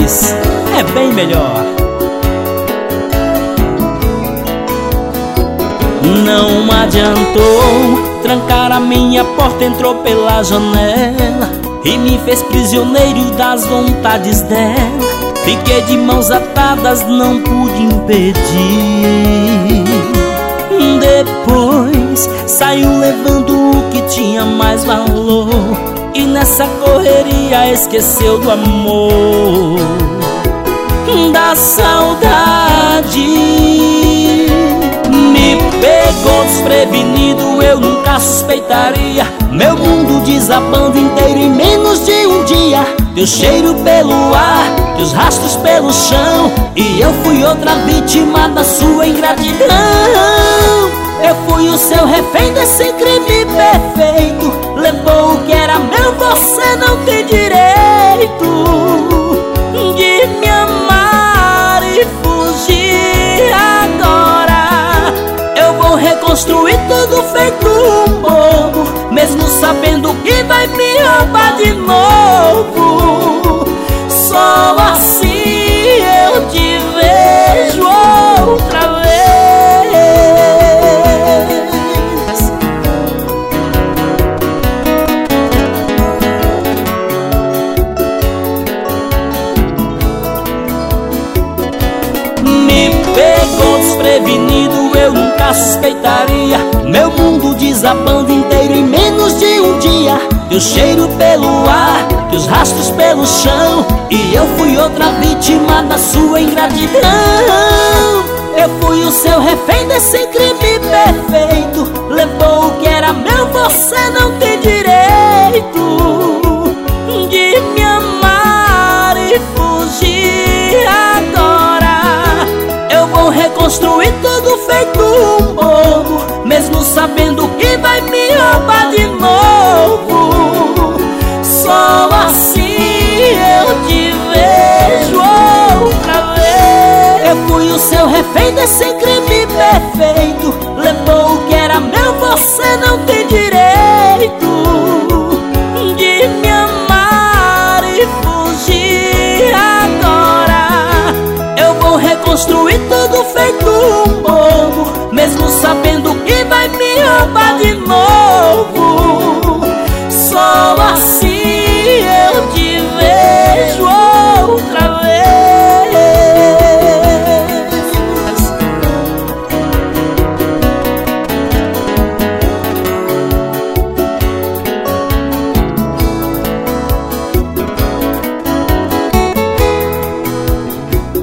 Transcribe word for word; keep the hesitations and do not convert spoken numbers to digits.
Flores é bem melhor. Não adiantou, trancar a minha porta, entrou pela janela e me fez prisioneiro das vontades dela. Fiquei de mãos atadas, não pude impedir. Depois saiu levando o que tinha mais valor, e nessa correria esqueceu do amor, da saudade. Me pegou desprevenido, eu nunca suspeitaria. Meu mundo desabando inteiro em menos de um dia. Teu cheiro pelo ar, teus rastros pelo chão, e eu fui outra vítima da sua ingratidão. Eu fui o seu refém desse crime perfeito. Levou o que era meu, você não tem direito de me amar e fugir agora. Eu vou reconstruir tudo feito um bobo, mesmo sabendo que vai me roubar de novo. Só assim eu te vejo outra vez. Me pegou desprevenido, eu nunca suspeitaria. Meu mundo desabando inteiro em menos de um dia. Teu cheiro pelo ar, teus rastros pelo chão, e eu fui outra vítima da sua ingratidão. Eu fui o seu refém desse crime perfeito. Levou o que era meu, você não tem direito de me amar e fugir agora. Eu vou reconstruir tudo feito um bobo, mesmo sabendo que vai me roubar de novo. Só assim eu te vejo outra vez. Eu fui o seu refém desse